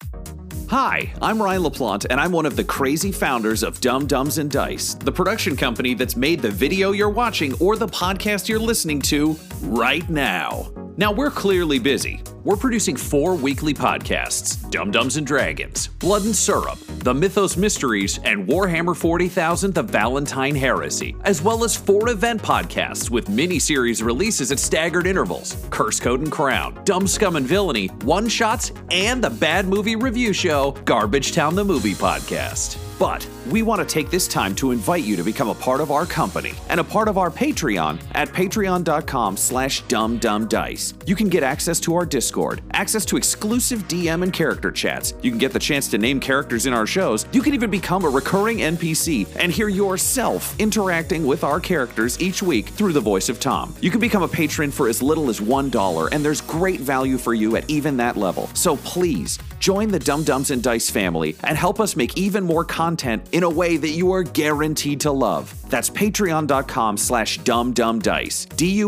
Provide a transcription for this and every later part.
Hi, I'm Ryan LaPlante, and I'm one of the crazy founders of Dumb Dumbs and Dice, the production company that's made the video you're watching or the podcast you're listening to right now. Now, we're clearly busy. We're producing 4 weekly podcasts, Dumb Dumbs and Dragons, Blood and Syrup, The Mythos Mysteries, and Warhammer 40,000 The Valentine Heresy, as well as 4 event podcasts with mini-series releases at staggered intervals, Curse Code and Crown, Dumb Scum and Villainy, One-Shots, and the bad movie review show, Garbage Town the Movie Podcast. But we want to take this time to invite you to become a part of our company and a part of our Patreon at patreon.com/dumbdumbdice. You can get access to our Discord, access to exclusive DM and character chats. You can get the chance to name characters in our shows. You can even become a recurring NPC and hear yourself interacting with our characters each week through the voice of Tom. You can become a patron for as little as $1, and there's great value for you at even that level. So please, join the Dumb Dumbs and Dice family and help us make even more content in a way that you are guaranteed to love. That's patreon.com/dumbdumbdice.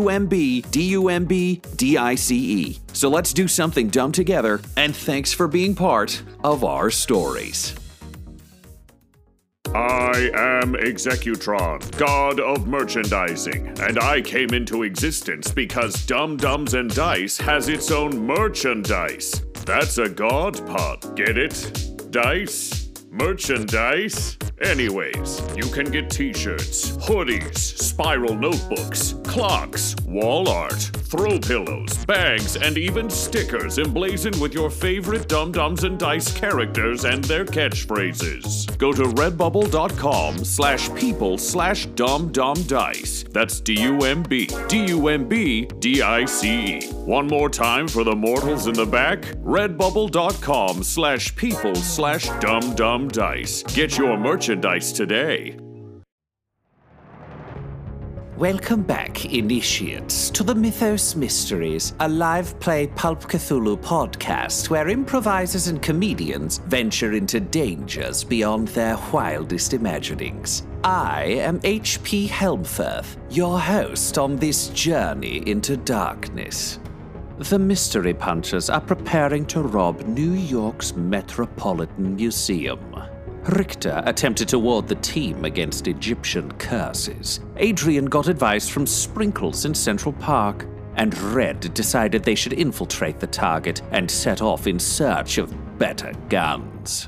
DUMBDICE. So let's do something dumb together, and thanks for being part of our stories. I am Executron, god of merchandising, and I came into existence because Dumb Dumbs and Dice has its own merchandise. That's a god pod, get it? Dice? Merchandise? Anyways, you can get t-shirts, hoodies, spiral notebooks, clocks, wall art, throw pillows, bags, and even stickers emblazoned with your favorite Dumb Dumbs and Dice characters and their catchphrases. Go to redbubble.com/people/dumbdumbdice. That's DUMBDICE. One more time for the mortals in the back, redbubble.com/people/dumbdumbdice. Get your merchandise today. Welcome back, initiates, to the Mythos Mysteries, a live play Pulp Cthulhu podcast where improvisers and comedians venture into dangers beyond their wildest imaginings. I am H.P. Helmfirth, your host on this journey into darkness. The Mystery Punchers are preparing to rob New York's Metropolitan Museum. Richter attempted to ward the team against Egyptian curses. Adrian got advice from Sprinkles in Central Park. And Red decided they should infiltrate the target and set off in search of better guns.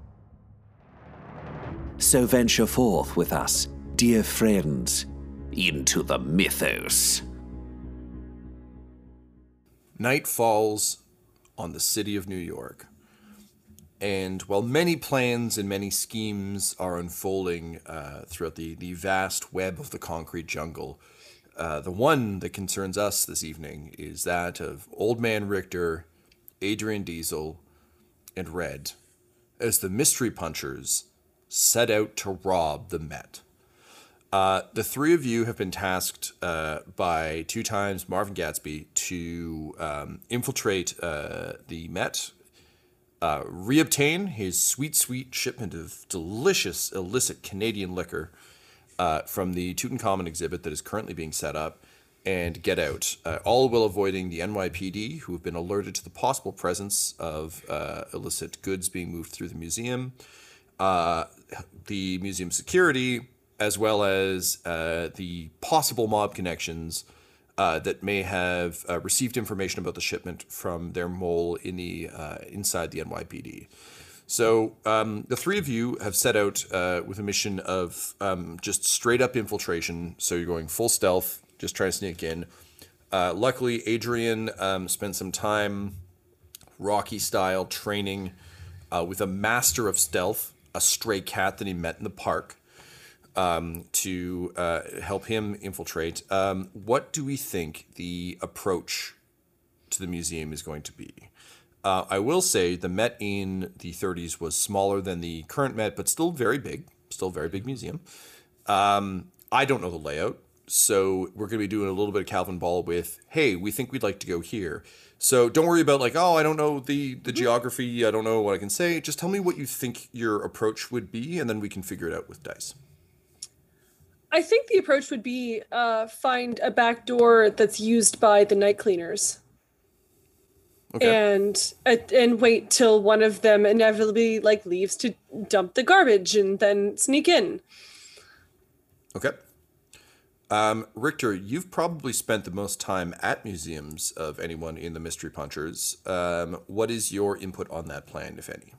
So venture forth with us, dear friends, into the mythos. Night falls on the city of New York. And while many plans and many schemes are unfolding throughout the vast web of the concrete jungle, the one that concerns us this evening is that of Old Man Richter, Adrian Diesel, and Red, as the Mystery Punchers set out to rob the Met. The three of you have been tasked by 2 times Marvin Gatsby to infiltrate the Met, reobtain his sweet shipment of delicious illicit Canadian liquor from the Tutankhamun exhibit that is currently being set up, and get out, all while avoiding the NYPD, who have been alerted to the possible presence of illicit goods being moved through the museum, the museum security, as well as the possible mob connections that may have received information about the shipment from their mole in the inside the NYPD. So the three of you have set out with a mission of just straight up infiltration. So you're going full stealth, just trying to sneak in. Luckily, Adrian spent some time Rocky style training with a master of stealth, a stray cat that he met in the park, to help him infiltrate. What do we think the approach to the museum is going to be? I will say the Met in the 30s was smaller than the current Met, but still very big museum. I don't know the layout, so we're going to be doing a little bit of Calvin Ball with, hey, we think we'd like to go here. So don't worry about like, oh, I don't know the geography, I don't know what I can say. Just tell me what you think your approach would be, and then we can figure it out with dice. I think the approach would be find a back door that's used by the night cleaners. and wait till one of them inevitably like leaves to dump the garbage and then sneak in. Okay. Richter, you've probably spent the most time at museums of anyone in the Mystery Punchers. What is your input on that plan, if any?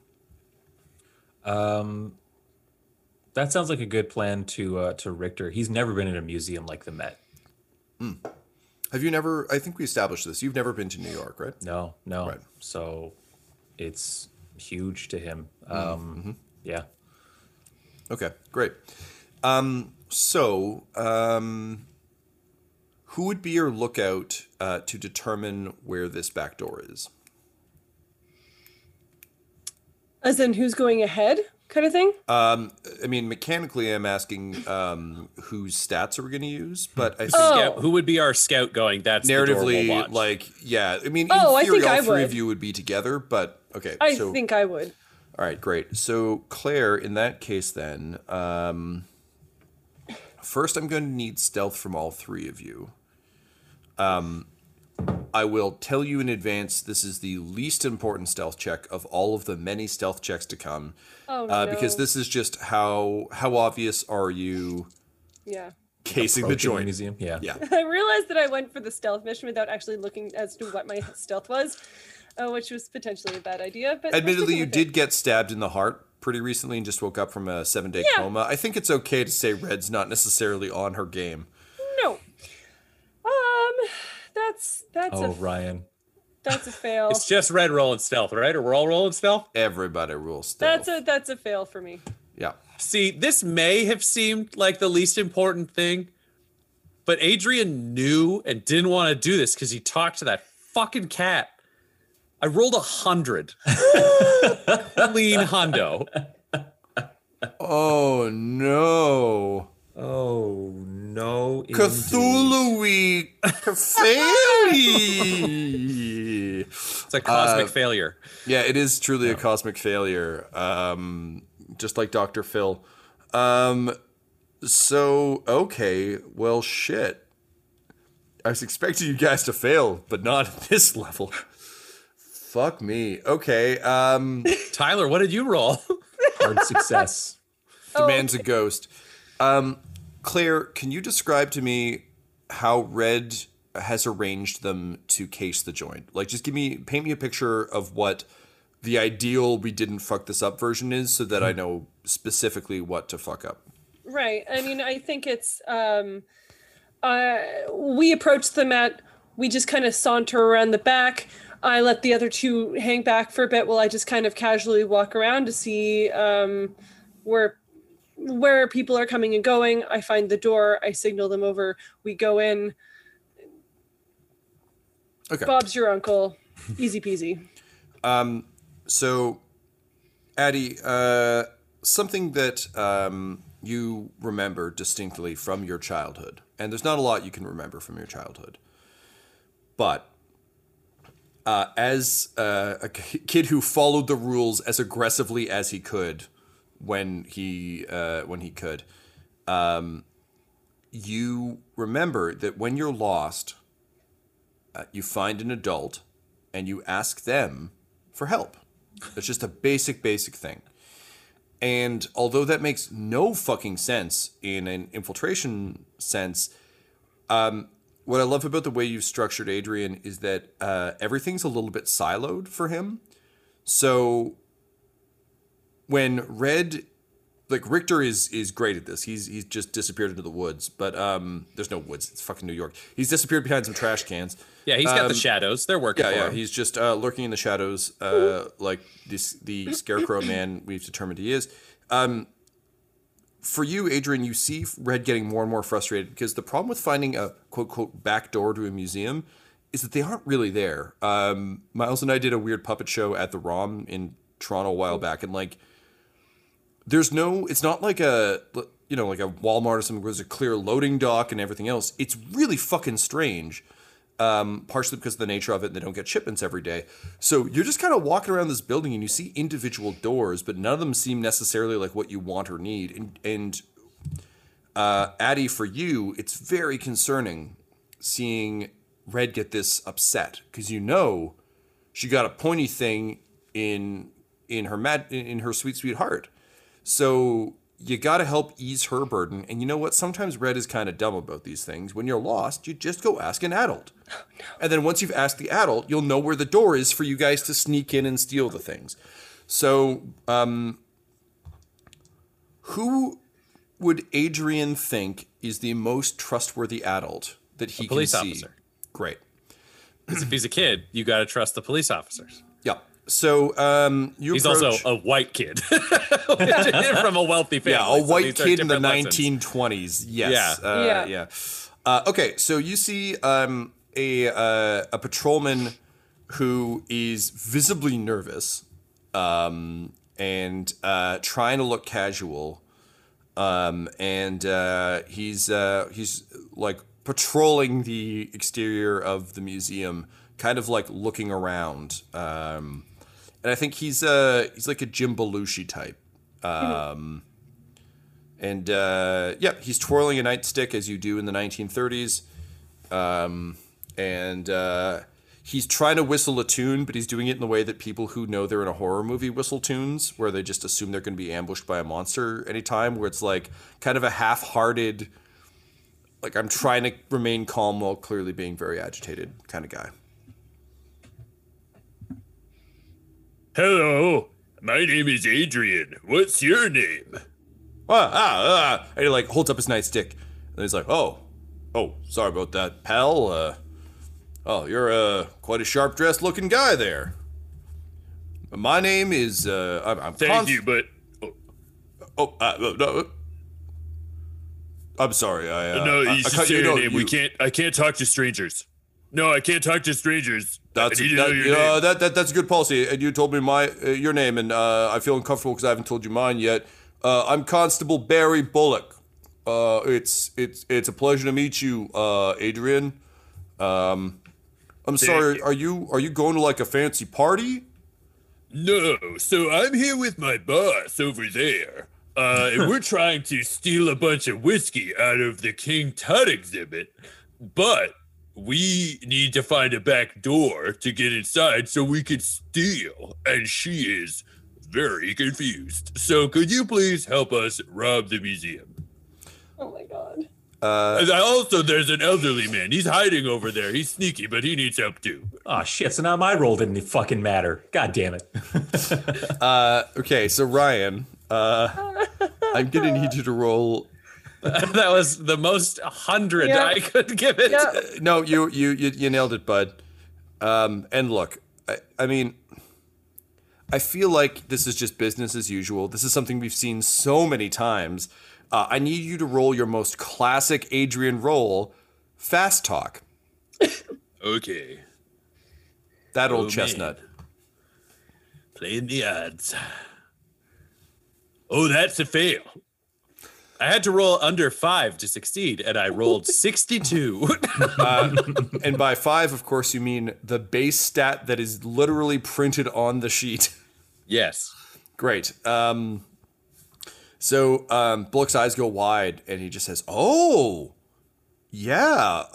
That sounds like a good plan to Richter. He's never been in a museum like the Met. Have you never, I think we established this, you've never been to New York, right? No. Right. So it's huge to him. Yeah. Okay, great. So, who would be your lookout to determine where this back door is? As in who's going ahead kind of thing? I mean, mechanically, I'm asking whose stats are we going to use, but I think Scout, who would be our scout going? That's the door we'll narratively, watch. like, yeah. I mean, Oh, I in theory, think all I three would. of you would be together, but okay. I So, think I would. all right, great. So, Claire, in that case, then, first, I'm going to need stealth from all three of you. I will tell you in advance, this is the least important stealth check of all of the many stealth checks to come. Oh, no. Because this is just how obvious are you Yeah. casing the Approaching joint? museum. Yeah. Yeah. I realized that I went for the stealth mission without actually looking as to what my stealth was, which was potentially a bad idea. But Admittedly, you did get stabbed in the heart pretty recently and just woke up from a 7-day coma. I think it's okay to say Red's not necessarily on her game. No. That's Ryan. that's a fail. It's just Red rolling stealth, right? Or we're all rolling stealth? Everybody rules stealth. That's a fail for me. Yeah. See, this may have seemed like the least important thing, but Adrian knew and didn't want to do this because he talked to that fucking cat. I rolled 100. Clean hundo. Oh, no. Oh, no. Cthulhu-y failure. It's a cosmic failure. Yeah, it is truly a cosmic failure. Just like Dr. Phil. So, okay, well, shit. I was expecting you guys to fail, but not at this level. Fuck me. Okay, Tyler, what did you roll? Hard success. the man's a ghost. Claire, can you describe to me how Red has arranged them to case the joint? Like, just paint me a picture of what the ideal we didn't fuck this up version is so that I know specifically what to fuck up. Right. I mean, I think it's we approach them we just kind of saunter around the back. I let the other two hang back for a bit while I just kind of casually walk around to see where people are coming and going. I find the door, I signal them over, we go in. Okay. Bob's your uncle. Easy peasy. So, Addie, something that you remember distinctly from your childhood, and there's not a lot you can remember from your childhood, but as a kid who followed the rules as aggressively as he could when he could, you remember that when you're lost, you find an adult and you ask them for help. It's just a basic thing. And although that makes no fucking sense in an infiltration sense, what I love about the way you've structured Adrian is that everything's a little bit siloed for him. So when Richter is great at this. He's just disappeared into the woods, but there's no woods. It's fucking New York. He's disappeared behind some trash cans. Yeah, he's got the shadows. They're working for Yeah, him. he's just lurking in the shadows, like the scarecrow man we've determined he is. For you, Adrian, you see Red getting more and more frustrated because the problem with finding a quote back door to a museum is that they aren't really there. Miles and I did a weird puppet show at the ROM in Toronto a while back, and it's not like a Walmart or something where there's a clear loading dock and everything else. It's really fucking strange. Partially because of the nature of it, and they don't get shipments every day. So you're just kind of walking around this building and you see individual doors, but none of them seem necessarily like what you want or need. And Addie, for you, it's very concerning seeing Red get this upset because you know she got a pointy thing in her sweet heart. So you got to help ease her burden. And you know what? Sometimes Red is kind of dumb about these things. When you're lost, you just go ask an adult. Oh, no. And then once you've asked the adult, you'll know where the door is for you guys to sneak in and steal the things. So, who would Adrian think is the most trustworthy adult that he can see? Police officer. Great. Because if he's a kid, you got to trust the police officers. Yeah. So he's also a white kid from a wealthy family. Yeah, a white so kid in the lessons. 1920s. Yes. Yeah. Okay, so you see a patrolman who is visibly nervous and trying to look casual. He's like patrolling the exterior of the museum, kind of like looking around. And I think he's like a Jim Belushi type. He's twirling a nightstick as you do in the 1930s. He's trying to whistle a tune, but he's doing it in the way that people who know they're in a horror movie whistle tunes, where they just assume they're going to be ambushed by a monster anytime, where it's like kind of a half-hearted, like I'm trying to remain calm while clearly being very agitated kind of guy. Hello, my name is Adrian. What's your name? And he like holds up his nightstick, and he's like, "Oh, sorry about that, pal. You're quite a sharp-dressed looking guy there. My name is I'm Thank you, but no. I'm sorry. no, you should say your name. I can't talk to strangers. No, I can't talk to strangers. That's I need to know your name. That's a good policy. And you told me your name, and I feel uncomfortable because I haven't told you mine yet. I'm Constable Barry Bullock. It's a pleasure to meet you, Adrian. I'm sorry. Are you going to like a fancy party? No, so I'm here with my boss over there. And we're trying to steal a bunch of whiskey out of the King Tut exhibit, but we need to find a back door to get inside so we can steal, and she is very confused. So could you please help us rob the museum? Oh my god. Also, there's an elderly man. He's hiding over there. He's sneaky, but he needs help too. Oh, shit. So now my role didn't fucking matter. God damn it. Okay, so Ryan, I'm going to need you to roll. That was the most 100 I could give it. Yeah. No, you nailed it, bud. And look, I mean, I feel like this is just business as usual. This is something we've seen so many times. I need you to roll your most classic Adrian roll, fast talk. Okay. That old chestnut. Man. Playing the odds. Oh, that's a fail. I had to roll under 5 to succeed, and I rolled 62. And by 5, of course, you mean the base stat that is literally printed on the sheet. Yes. Great. So Bullock's eyes go wide, and he just says, "Oh, yeah,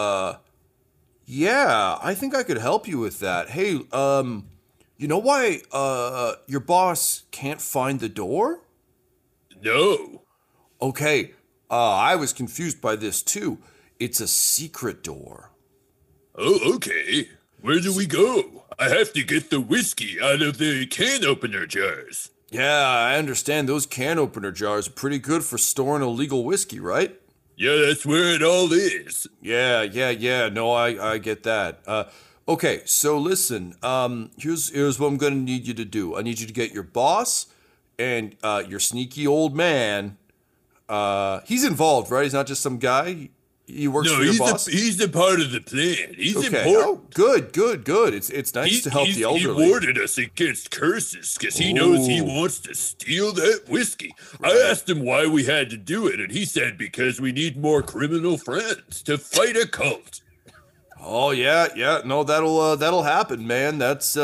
I think I could help you with that. Hey, you know why your boss can't find the door?" No. Okay, I was confused by this too. It's a secret door. Oh, okay. Where do we go? I have to get the whiskey out of the can opener jars. Yeah, I understand those can opener jars are pretty good for storing illegal whiskey, right? Yeah, that's where it all is. Yeah. No, I get that. Okay, so listen, here's what I'm gonna need you to do. I need you to get your boss and your sneaky old man. He's involved, right? He's not just some guy. He works for your boss. He's a part of the plan. He's okay. important. Oh, good. It's nice to help the elderly. He warded us against curses because he knows he wants to steal that whiskey. Right. I asked him why we had to do it, and he said because we need more criminal friends to fight a cult. Oh yeah. No, that'll happen, man. That's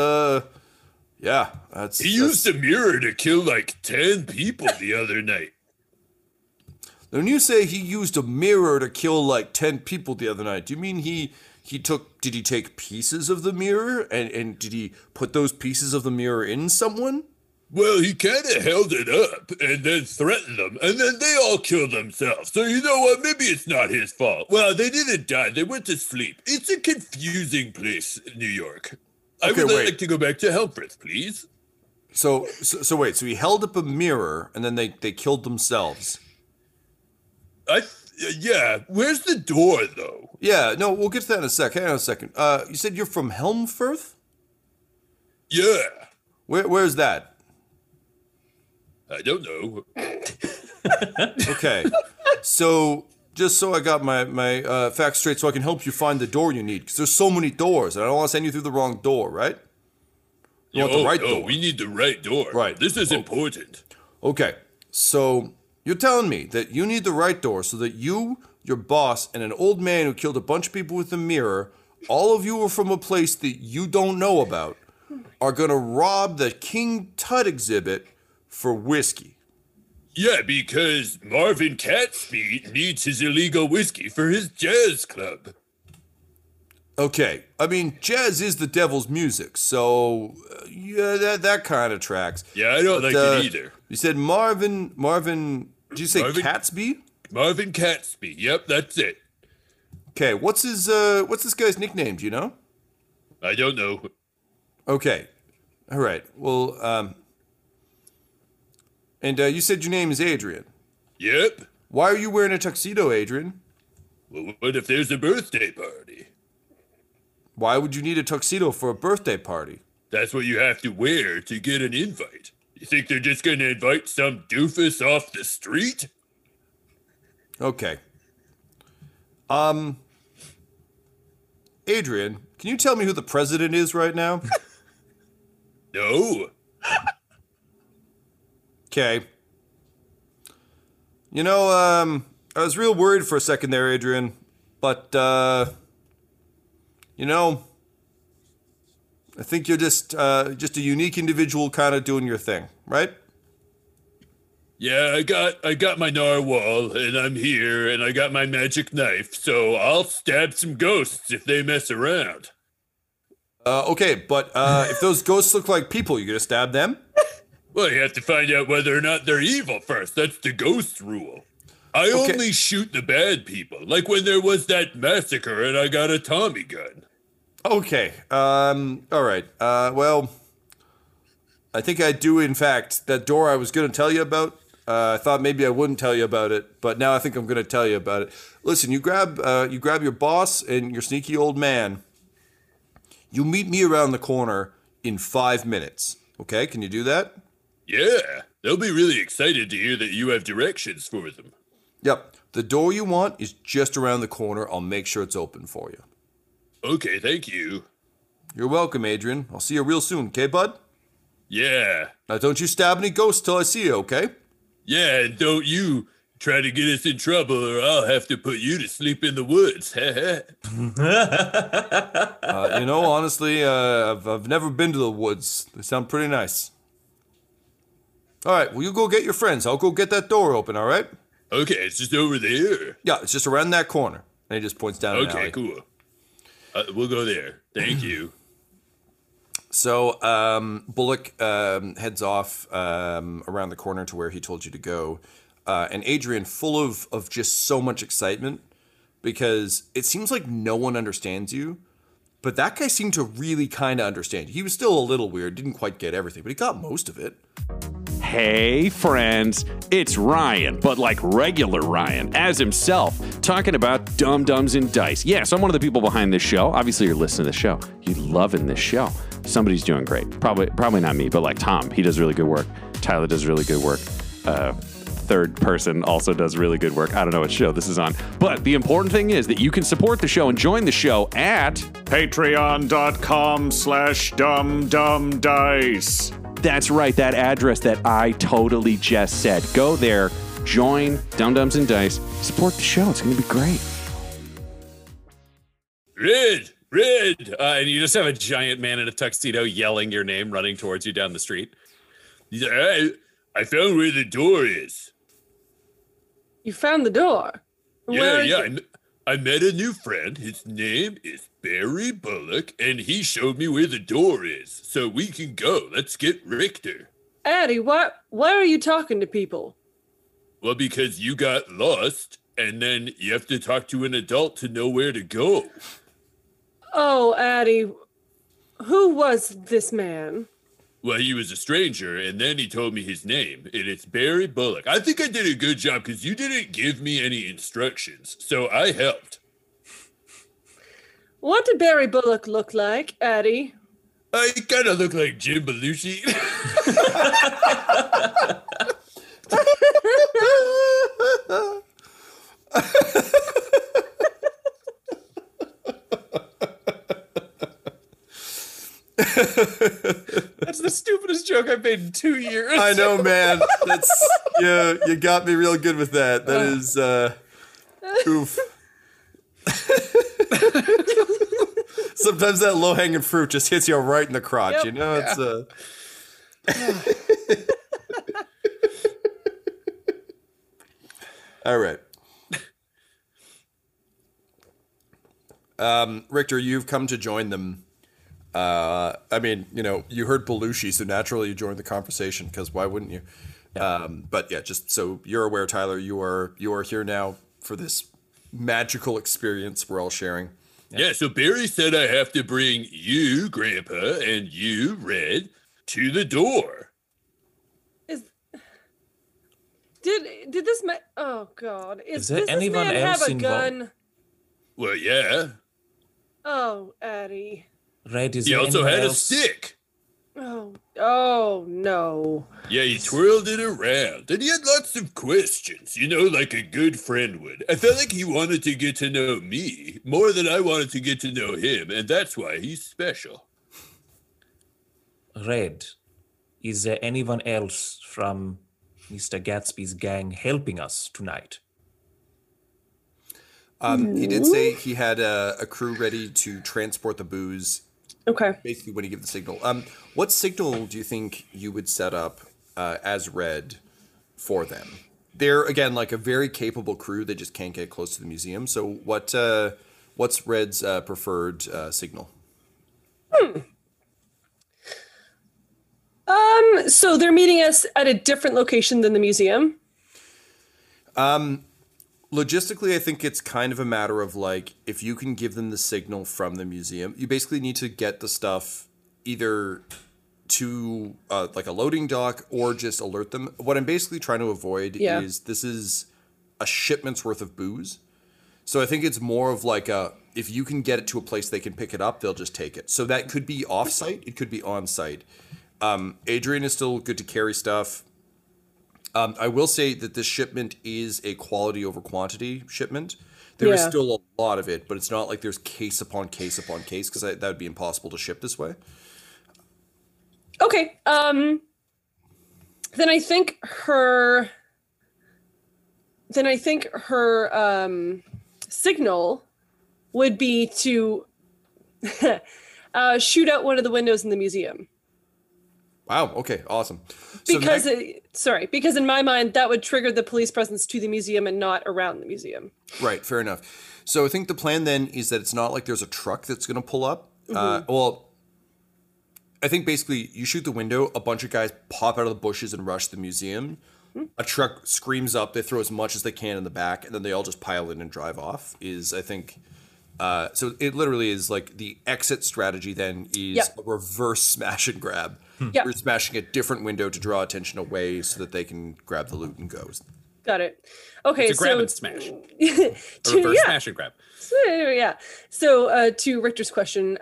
He used a mirror to kill like 10 people the other night. When you say he used a mirror to kill like 10 people the other night, do you mean he Did he take pieces of the mirror and did he put those pieces of the mirror in someone? Well, he kind of held it up and then threatened them, and then they all killed themselves. So you know what? Maybe it's not his fault. Well, they didn't die. They went to sleep. It's a confusing place, New York. I would like to go back to Helmfrith, please. So wait. So he held up a mirror and then they killed themselves. Yeah. Where's the door, though? Yeah. No, we'll get to that in a sec. Hang on a second. You said you're from Helmfirth? Yeah. Where's that? I don't know. Okay, so just so I got my facts straight so I can help you find the door you need, because there's so many doors, and I don't want to send you through the wrong door, right? You want the right door. We need the right door. Right. This is important. Okay, so you're telling me that you need the right door so that you, your boss, and an old man who killed a bunch of people with a mirror, all of you are from a place that you don't know about, are going to rob the King Tut exhibit for whiskey. Yeah, because Marvin Catsby needs his illegal whiskey for his jazz club. Okay, I mean, jazz is the devil's music, so yeah, that kind of tracks. Yeah, I don't like it either. You said Marvin, did you say Catsby? Marvin Catsby, yep, that's it. Okay, what's this guy's nickname, do you know? I don't know. Okay, all right, well, and you said your name is Adrian. Yep. Why are you wearing a tuxedo, Adrian? Well, what if there's a birthday party? Why would you need a tuxedo for a birthday party? That's what you have to wear to get an invite. You think they're just going to invite some doofus off the street? Okay. Adrian, can you tell me who the president is right now? No. Okay. You know, I was real worried for a second there, Adrian, but, you know, I think you're just a unique individual kind of doing your thing, right? Yeah, I got my narwhal, and I'm here, and I got my magic knife, so I'll stab some ghosts if they mess around. Okay, but if those ghosts look like people, you're gonna stab them? Well, you have to find out whether or not they're evil first. That's the ghost rule. I only shoot the bad people, like when there was that massacre and I got a Tommy gun. Okay, all right. Well, I think I do, in fact. That door I was gonna tell you about, I thought maybe I wouldn't tell you about it, but now I think I'm gonna tell you about it. Listen, you grab your boss and your sneaky old man. You meet me around the corner in 5 minutes, okay? Can you do that? Yeah, they'll be really excited to hear that you have directions for them. Yep. The door you want is just around the corner. I'll make sure it's open for you. Okay, thank you. You're welcome, Adrian. I'll see you real soon, okay, bud? Yeah. Now, don't you stab any ghosts till I see you, okay? Yeah, and don't you try to get us in trouble or I'll have to put you to sleep in the woods. You know, honestly, I've never been to the woods. They sound pretty nice. All right, well, you go get your friends. I'll go get that door open, all right? Okay, it's just over there. Yeah, it's just around that corner. And he just points down an alley. Okay, cool. We'll go there. Thank you. So Bullock heads off around the corner to where he told you to go. And Adrian, full of just so much excitement, because it seems like no one understands you. But that guy seemed to really kind of understand you. He was still a little weird, didn't quite get everything, but he got most of it. Hey, friends, it's Ryan, but like regular Ryan, as himself, talking about Dumb Dumbs and Dice. Yes, I'm one of the people behind this show. Obviously, you're listening to the show. You're loving this show. Somebody's doing great. Probably not me, but like Tom, he does really good work. Tyler does really good work. Third person also does really good work. I don't know what show this is on. But the important thing is that you can support the show and join the show at patreon.com/dumbdumbdice. That's right, that address that I totally just said. Go there, join Dumb Dumbs and Dice, support the show. It's going to be great. Red! And you just have a giant man in a tuxedo yelling your name, running towards you down the street. I found where the door is. You found the door. Yeah. I met a new friend. His name is Barry Bullock, and he showed me where the door is. So we can go. Let's get Richter. Addie, why are you talking to people? Well, because you got lost, and then you have to talk to an adult to know where to go. Oh, Addie, who was this man? Well, he was a stranger, and then he told me his name, and it's Barry Bullock. I think I did a good job because you didn't give me any instructions, so I helped. What did Barry Bullock look like, Addie? I kind of look like Jim Belushi. That's the stupidest joke I've made in 2 years. I know, man. That's you got me real good with that. That is oof. Sometimes that low-hanging fruit just hits you right in the crotch, Yep. you know? It's all right. Richter, you've come to join them. I mean, you know, you heard Belushi, so naturally you joined the conversation, because why wouldn't you? But yeah, just so you're aware, Tyler, you are here now for this magical experience we're all sharing. Yeah, so Barry said I have to bring you, Grandpa, and you, Red, to the door. Did this man? Oh God! Is Does there anyone this man else have a involved? gun? Well, yeah. Oh, Addie. Red, is He there also anyone had a else? stick. Oh no. Yeah, he twirled it around, and he had lots of questions, you know, like a good friend would. I felt like he wanted to get to know me more than I wanted to get to know him, and that's why he's special. Red, is there anyone else from Mr. Gatsby's gang helping us tonight? He did say he had a crew ready to transport the booze. Okay. Basically, when he gave the signal. What signal do you think you would set up as Red for them? They're again like a very capable crew. They just can't get close to the museum. So what's Red's preferred signal? So they're meeting us at a different location than the museum. Logistically, I think it's kind of a matter of like, if you can give them the signal from the museum, you basically need to get the stuff either to like a loading dock or just alert them. What I'm basically trying to avoid is this is a shipment's worth of booze. So I think it's more of like if you can get it to a place they can pick it up, they'll just take it. So that could be off-site. It could be on-site. Adrian is still good to carry stuff. I will say that this shipment is a quality over quantity shipment. There is still a lot of it, but it's not like there's case upon case upon case, because that would be impossible to ship this way. Okay. Then I think her signal would be to shoot out one of the windows in the museum. Wow. Okay. Awesome. Because because in my mind that would trigger the police presence to the museum and not around the museum. Right. Fair enough. So I think the plan then is that it's not like there's a truck that's going to pull up. Well, I think basically you shoot the window, a bunch of guys pop out of the bushes and rush the museum. A truck screams up, they throw as much as they can in the back, and then they all just pile in and drive off. I think. So it literally is like the exit strategy then is a reverse smash and grab. You're smashing a different window to draw attention away so that they can grab the loot and go. Got it. Okay, It's a grab and smash. to, Reverse smash and grab. Yeah. So to Richter's question,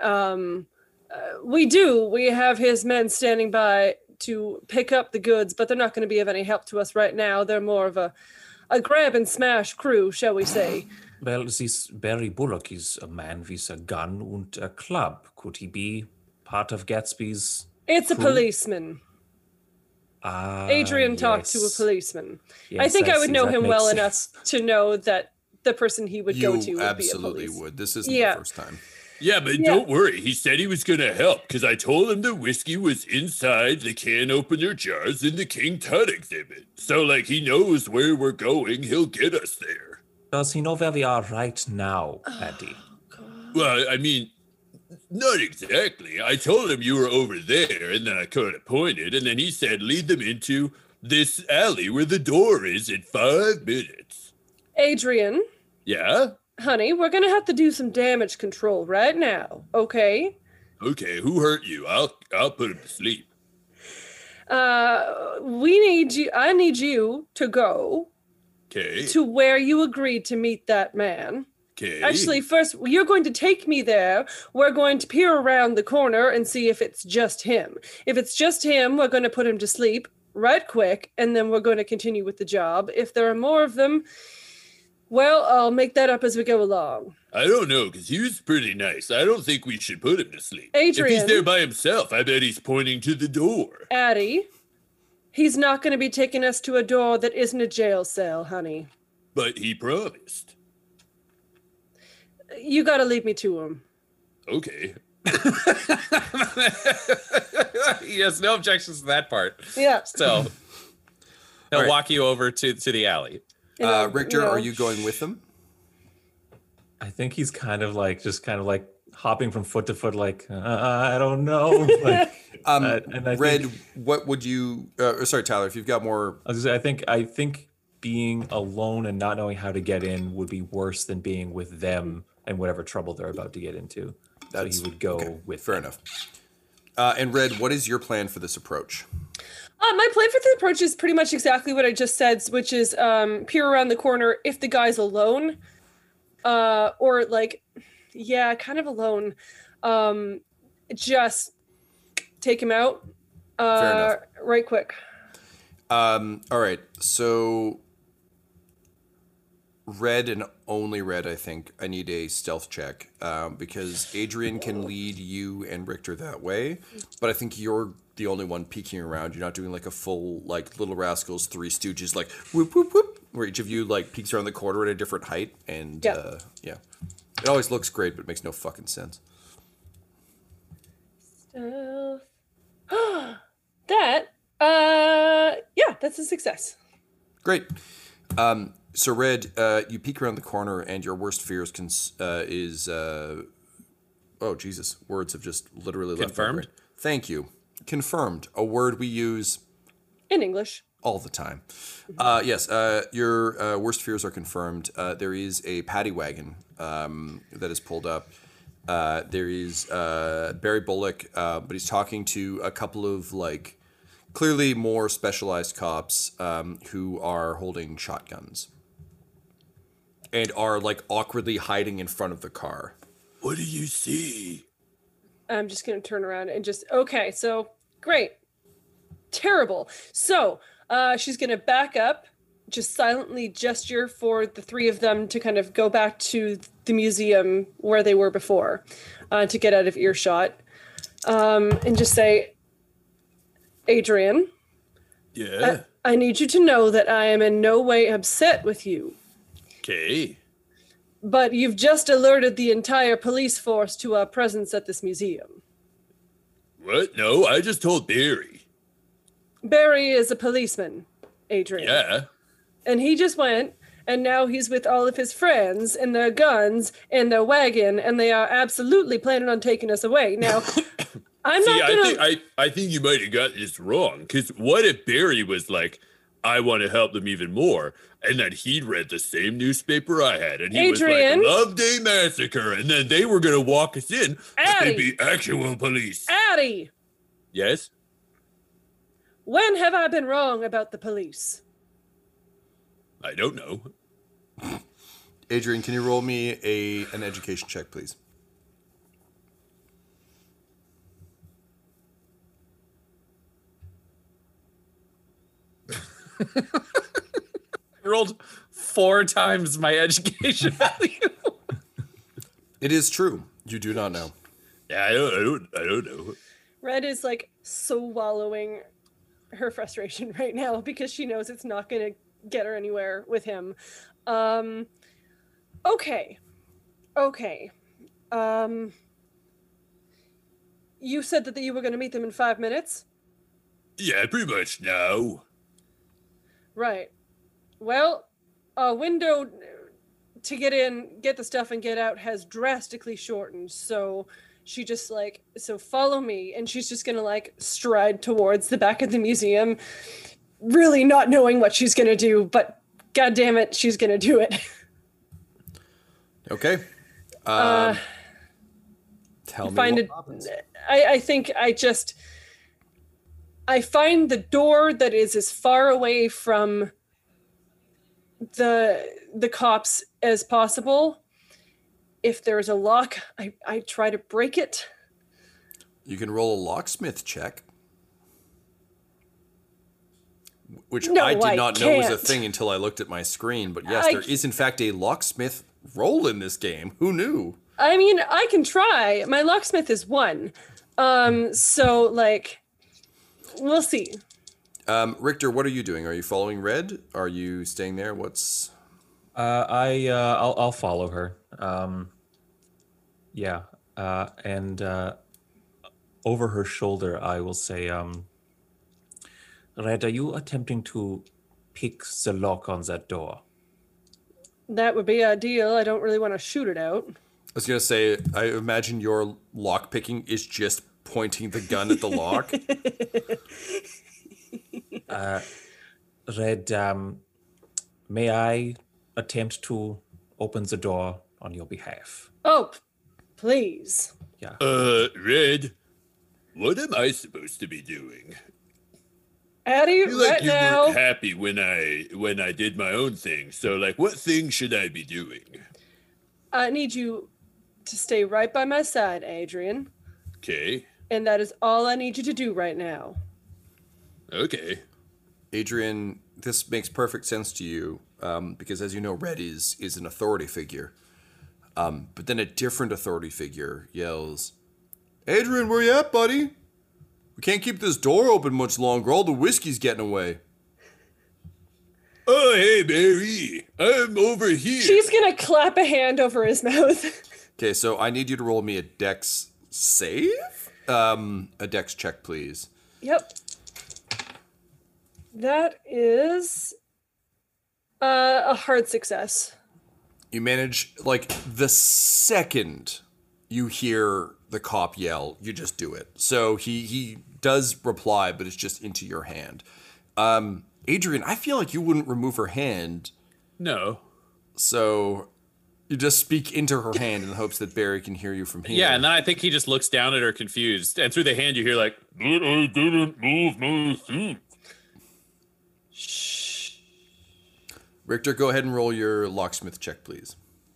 we have his men standing by to pick up the goods, but they're not going to be of any help to us right now. They're more of a grab and smash crew, shall we say. Well, this Barry Bullock is a man with a gun and a club. Could he be part of Gatsby's? It's a policeman. Adrian talked to a policeman. Yes, I think I would see, know that him makes well sense. enough to know that the person he would go to would be a absolutely police. would. This isn't the first time. Yeah, but don't worry. He said he was going to help because I told him the whiskey was inside the can opener jars in the King Tut exhibit. So, like, he knows where we're going. He'll get us there. Does he know where we are right now, Eddie? Well, I mean, not exactly. I told him you were over there, and then I kind of pointed, and then he said lead them into this alley where the door is in 5 minutes. Adrian, Yeah? honey, we're gonna have to do some damage control right now, okay? Okay, who hurt you? I'll put him to sleep. I need you to go Okay. to where you agreed to meet that man. Okay. Actually, first, you're going to take me there. We're going to peer around the corner and see if it's just him. If it's just him, we're going to put him to sleep right quick, and then we're going to continue with the job. If there are more of them, well, I'll make that up as we go along. I don't know, because he was pretty nice. I don't think we should put him to sleep. Adrian. If he's there by himself, I bet he's pointing to the door. Addie, he's not going to be taking us to a door that isn't a jail cell, honey. But he promised. You got to lead me to him. Okay. He has no objections to that part. Yeah. So he'll right. walk you over to the alley. Richter, are you going with them? I think he's kind of like hopping from foot to foot, like I don't know. Like, and I Red, think, what would you? Sorry, Tyler, if you've got more. I was gonna say, I think being alone and not knowing how to get in would be worse than being with them and whatever trouble they're about to get into. So he would go with fair them. enough. And Red, what is your plan for this approach? My plan for the approach is pretty much exactly what I just said, which is peer around the corner if the guy's alone. Or like, yeah, kind of alone. Just take him out Fair enough. right quick. All right, so Red and only Red, I think I need a stealth check because Adrian can lead you and Richter that way, but I think you're the only one peeking around. You're not doing like a full like Little Rascals, Three Stooges, like whoop whoop whoop, where each of you like peeks around the corner at a different height, and yeah, it always looks great, but it makes no fucking sense. Stealth. That's a success. Great. So Red, you peek around the corner, and your worst fears is oh Jesus, words have just literally left my brain. Confirmed? Thank you. Confirmed. A word we use In English. all the time. Yes, your worst fears are confirmed. There is a paddy wagon that is pulled up. There is Barry Bullock, but he's talking to a couple of like clearly more specialized cops who are holding shotguns and are like awkwardly hiding in front of the car. What do you see? I'm just going to turn around and okay, so great. Terrible. So she's going to back up, just silently gesture for the three of them to kind of go back to the museum where they were before to get out of earshot and just say, Adrian, Yeah. I need you to know that I am in no way upset with you, Okay. but you've just alerted the entire police force to our presence at this museum. What? No, I just told Barry. Barry is a policeman, Adrian. Yeah. And he just went, and now he's with all of his friends and their guns and their wagon, and they are absolutely planning on taking us away. Now, I'm See, not gonna... I think you might have got this wrong. Because what if Barry was like, I want to help them even more, and then he'd read the same newspaper I had, and he Adrian? was like, Love Day Massacre, and then they were going to walk us in, but Addie! they'd be actual police. Addie, Yes? when have I been wrong about the police? I don't know. Adrian, can you roll me an education check, please? I rolled 4 times my education value. It is true. You do not know. Yeah, I don't know. Red is like swallowing her frustration right now because she knows it's not going to get her anywhere with him. Okay. You said that you were going to meet them in 5 minutes? Yeah, pretty much now. Right. Well, a window to get in, get the stuff and get out has drastically shortened. So she just like, so follow me. And she's just going to like stride towards the back of the museum, really not knowing what she's going to do, but God damn it, she's going to do it. Okay. Tell me what happens. I think I find the door that is as far away from the cops as possible. If there's a lock, I try to break it. You can roll a locksmith check. Which No, I did I not know was a can't. thing until I looked at my screen. But yes, there is in fact a locksmith role in this game. Who knew? I mean, I can try. My locksmith is 1. So like, we'll see. Richter, what are you doing? Are you following Red? Are you staying there? What's... I'll follow her. And over her shoulder, I will say, Red, are you attempting to pick the lock on that door? That would be ideal. I don't really want to shoot it out. I was going to say, I imagine your lock picking is just pointing the gun at the lock. Red, may I attempt to open the door on your behalf? Oh, please. Yeah. Red, what am I supposed to be doing? Addie, I feel like right you now. weren't happy when I did my own thing. So, like, what thing should I be doing? I need you to stay right by my side, Adrian. Okay. And that is all I need you to do right now. Okay. Adrian, this makes perfect sense to you, because as you know, Red is an authority figure. But then a different authority figure yells, Adrian, where you at, buddy? We can't keep this door open much longer. All the whiskey's getting away. Oh, hey, Barry. I'm over here. She's gonna clap a hand over his mouth. Okay, so I need you to roll me a dex save? A dex check, please. Yep. That is a hard success. You manage, like, the second you hear the cop yell, you just do it. So he does reply, but it's just into your hand. Adrian, I feel like you wouldn't remove her hand, No. so you just speak into her hand in the hopes that Barry can hear you from here. Yeah, and then I think he just looks down at her confused. And through the hand, you hear like, but I didn't move my feet. Richter, go ahead and roll your locksmith check, please.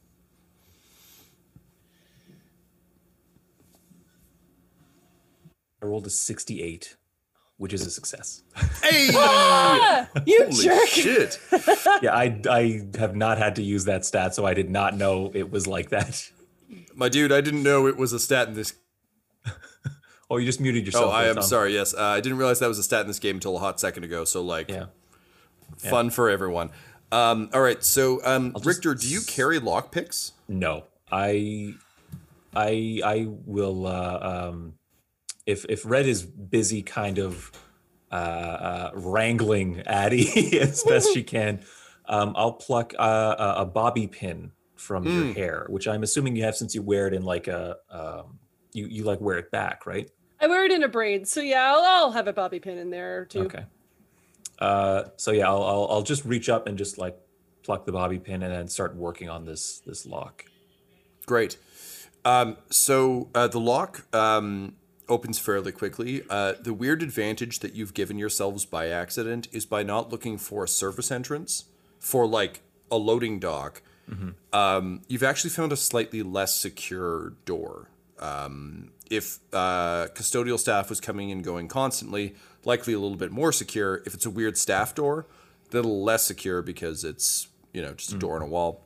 I rolled a 68, which is a success. Hey! You Holy jerk! shit! Yeah, I have not had to use that stat, so I did not know it was like that. My dude, I didn't know it was a stat in this. Oh, you just muted yourself. Oh, I there, am Tom. sorry. Yes, I didn't realize that was a stat in this game until a hot second ago. So, like, Yeah. fun for everyone. All right. So, Richter, do you carry lockpicks? No, I will. If Red is busy, kind of wrangling Addie as best she can, I'll pluck a bobby pin from your hair, which I'm assuming you have since you wear it in like a you like wear it back, right? I wear it in a braid, so yeah, I'll have a bobby pin in there too. Okay. So yeah, I'll just reach up and just like pluck the bobby pin and then start working on this lock. Great. So the lock opens fairly quickly. The weird advantage that you've given yourselves by accident is by not looking for a surface entrance for like a loading dock. You've actually found a slightly less secure door. If custodial staff was coming and going constantly, likely a little bit more secure. If it's a weird staff door, a little less secure because it's, just a door on a wall.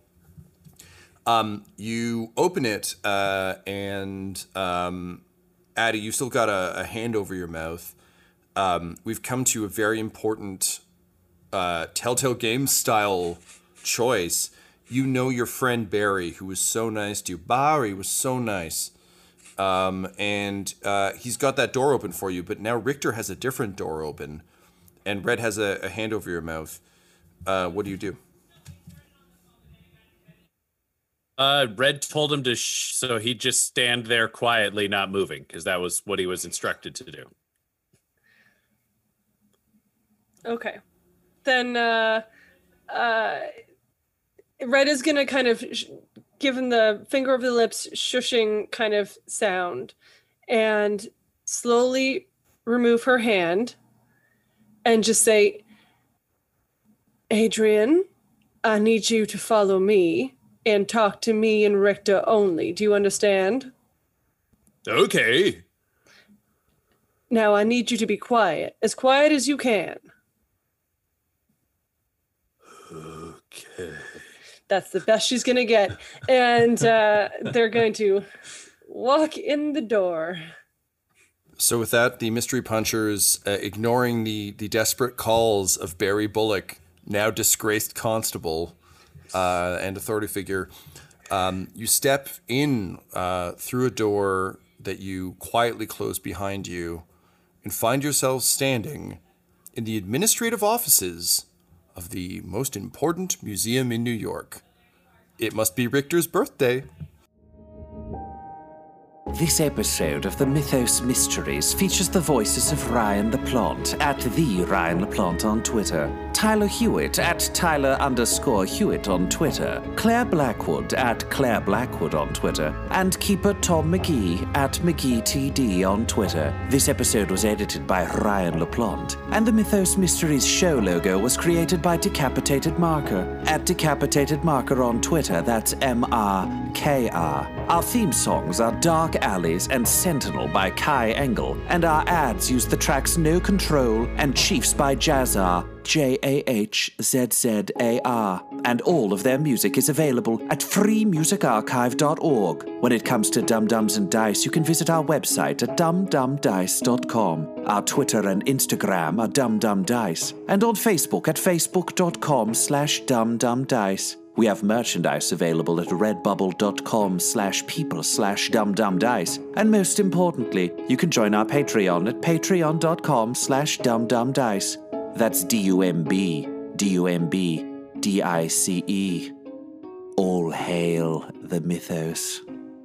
You open it, and Addie, you've still got a hand over your mouth. We've come to a very important Telltale Games style choice. You know your friend Barry, who was so nice to you. Barry was so nice. And he's got that door open for you, but now Richter has a different door open, and Red has a hand over your mouth. What do you do? Red told him to so he'd just stand there quietly, not moving, because that was what he was instructed to do. Okay. Then Red is going to kind of give him the finger over the lips, shushing kind of sound, and slowly remove her hand and just say, Adrian, I need you to follow me and talk to me and Richter only. Do you understand? Okay. Now I need you to be quiet as you can. Okay. That's the best she's going to get. And they're going to walk in the door. So with that, the mystery punchers, ignoring the desperate calls of Barry Bullock, now disgraced constable and authority figure, you step in through a door that you quietly close behind you and find yourselves standing in the administrative offices of the most important museum in New York. It must be Richter's birthday. This episode of the Mythos Mysteries features the voices of Ryan LaPlante at the Ryan LaPlante on Twitter, Tyler Hewitt at Tyler_Hewitt on Twitter, Claire Blackwood at Claire Blackwood on Twitter, and keeper Tom McGee at McGeeTD on Twitter. This episode was edited by Ryan LaPlante, and the Mythos Mysteries show logo was created by Decapitated Marker at Decapitated Marker on Twitter. That's MRKR. Our theme songs are Dark Alleys and Sentinel by Kai Engel, and our ads use the tracks No Control and Chiefs by Jazzar, JAHZZAR, and all of their music is available at freemusicarchive.org. When it comes to Dum Dums and Dice, you can visit our website at dumdumdice.com. Our Twitter and Instagram are dumdumdice, and on Facebook at facebook.com/dumdumdice. We have merchandise available at redbubble.com/people/dumdumdice. And most importantly, you can join our Patreon at patreon.com/dumdumdice. That's DUMBDICE. All hail the Mythos.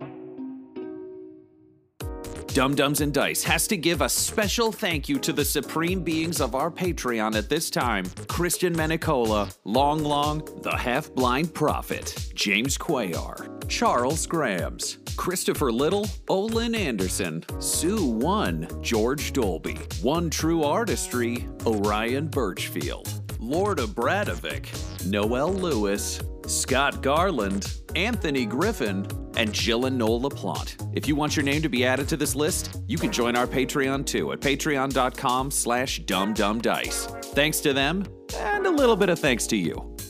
Dum Dums and Dice has to give a special thank you to the supreme beings of our Patreon at this time: Christian Menicola, Long, the Half-Blind Prophet, James Cuellar, Charles Grams, Christopher Little, Olin Anderson, Sue One, George Dolby, One True Artistry, Orion Birchfield, Lord Abradovic, Noel Lewis, Scott Garland, Anthony Griffin, and Jill and Noel LaPlante. If you want your name to be added to this list, you can join our Patreon too at patreon.com/dumdumdice. Thanks to them, and a little bit of thanks to you.